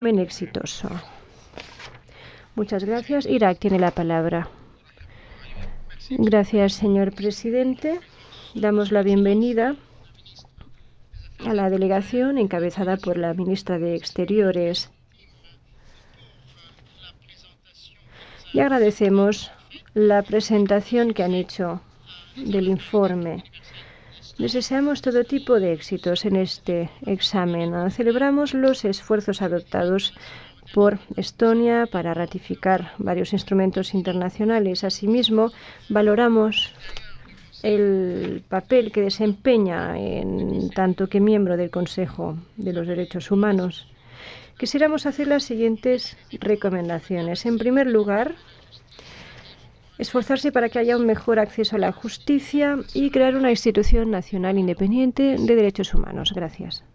Bien exitoso. Muchas gracias. Irak tiene la palabra. Gracias, señor presidente. Damos la bienvenida a la delegación encabezada por la ministra de Exteriores. Y agradecemos la presentación que han hecho del informe. Les deseamos todo tipo de éxitos en este examen. Celebramos los esfuerzos adoptados por Estonia para ratificar varios instrumentos internacionales. Asimismo, valoramos el papel que desempeña en tanto que miembro del Consejo de los Derechos Humanos. Quisiéramos hacer las siguientes recomendaciones. En primer lugar, esforzarse para que haya un mejor acceso a la justicia y crear una institución nacional independiente de derechos humanos. Gracias.